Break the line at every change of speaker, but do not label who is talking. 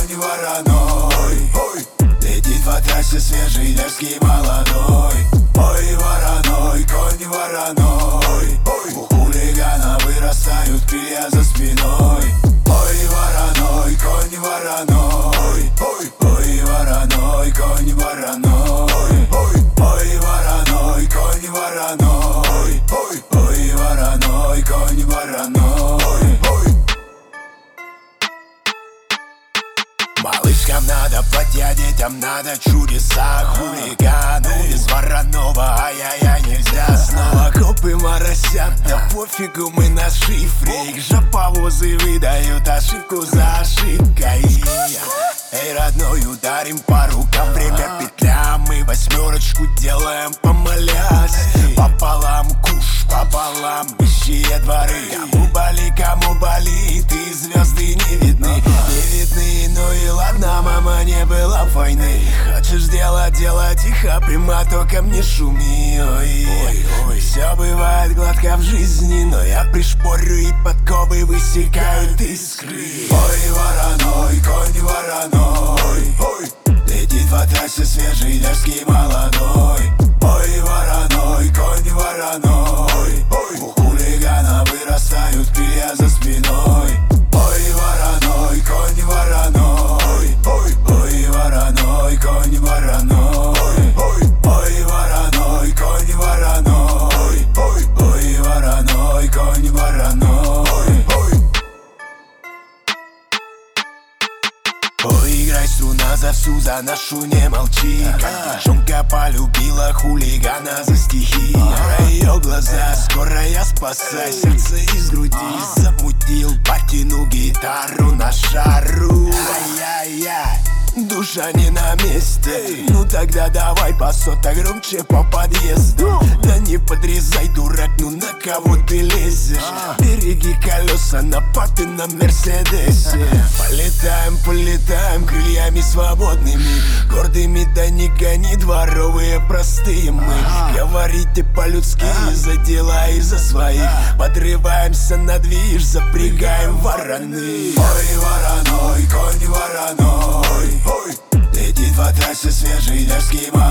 конь вороной. Летит по трассе свежий, дерзкий, молодой. Ой, вороной, конь вороной. У хулигана вырастают крылья за спиной. Ой, вороной, конь вороной. Ой, вороной, конь вороной. Ой, вороной, конь вороной. Ой, вороной, конь вороной. Малышкам надо платья, детям надо чудеса. Хулигану без вороного, ай-яй-яй, нельзя. Снова копы моросят, да пофигу, мы на шифре. Их жоповозы выдают ошибку за ошибкой. Эй, родной, ударим по рукам, время петля. Мы восьмерочку делаем, помолясь. Пополам куш, пополам высшие дворы. Кому болит, и звезды не видны. Не видны, ну и ладно, мама, не было войны. Хочешь делать, делай тихо, прямо, только мне шуми. Ой, все бывает гладко в жизни, но я пришпорю, и подковы высекают искры. Ой, вороной, конь вороной. Летит по трассе свежий, дерзкий, молодой. Ой, вороной, конь вороной. У хулигана вырастают крылья за спиной. Ой, вороной, конь вороной. Ой, вороной, конь вороной. Ой, вороной, конь вороной. Ой, вороной, конь вороной. Ой, играй, струна за всю, за нашу, не молчи. Как девчонка полюбила хулигана за стихи. Про ее глаза, скоро я спасай. Сердце из груди замутил, потяну гитару на шару. Ай-яй-яй, душа не на месте. Ну тогда давай басота громче по подъезду. Да не подрезай, дурак, ну на кого ты лезешь? Береги колеса на папином мерседесе. Полетаем, полетаем крыльями свободными, гордыми, да не гони, дворовые простые мы. Говорите по-людски, за дела и за своих. Подрываемся на движ, запрягаем вороны. Ой, вороной, конь вороной. Летит по трассе свежий, дерзкий,